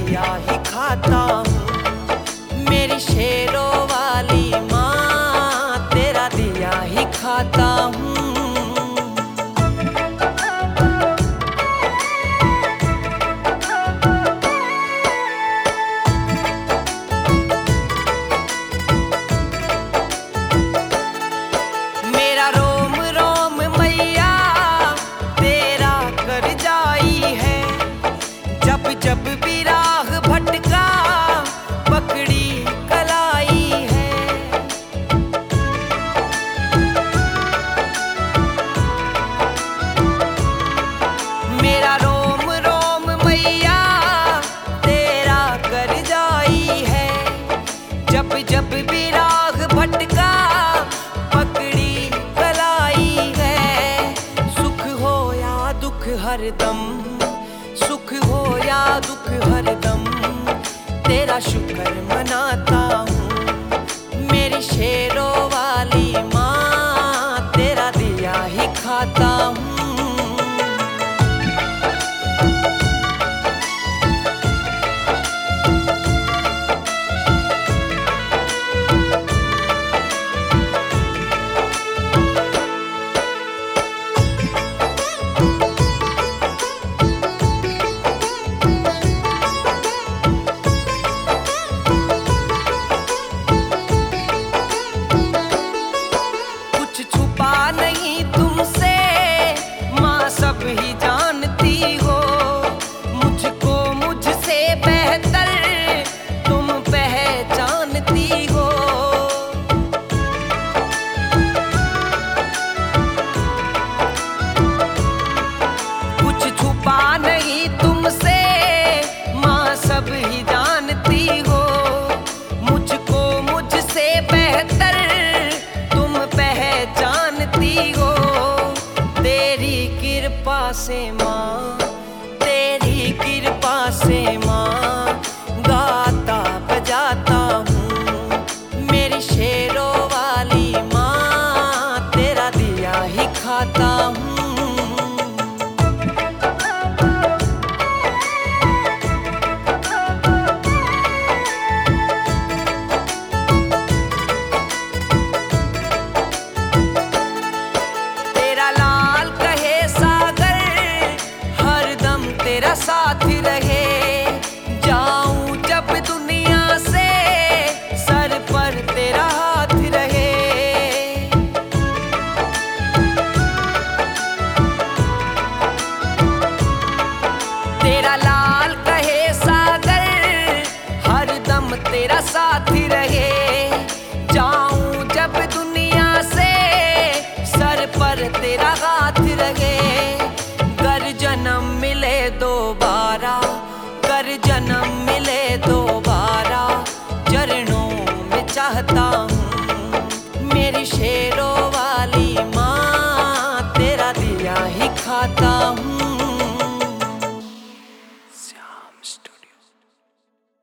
दिया ही खाता हूँ। मेरी शेरों वाली माँ, तेरा दिया ही खाता हूँ। मेरा रोम रोम मैया तेरा कर जाई है। जब जब भी राह भटका पकड़ी कलाई है। मेरा रोम रोम मैया तेरा कर जाई है। जब जब भी राह भटका पकड़ी कलाई है। सुख हो या दुख हरदम, सुख हो या दुख हरदम, तेरा शुक्र मनाता हूँ। मेरी शेरों वाली माँ, तेरा दिया ही खाता हूँ। नहीं तुमसे माँ सब ही जानती हो। मुझको मुझसे बेहतर तुम पहचानती हो। कुछ छुपा नहीं तुमसे माँ सब ही जानती हो। मुझको मुझसे बेहतर तुम पहचानती हो। तेरी कृपा से माँ, तेरी कृपा से माँ, गाता बजाता हूँ। मेरी शेरों वाली माँ, तेरा दिया ही खाता हूँ। तेरा साथ रहे, जाऊं जब दुनिया से, सर पर तेरा हाथ रहे। तेरा लाल कहे सागर, हरदम तेरा साथ रहे। जाऊं जब दुनिया से, सर पर तेरा हाथ रहे। कर जन्म मिले दोबारा, कर जन्म मिले दोबारा, चरणों में चाहता हूँ। मेरी शेरों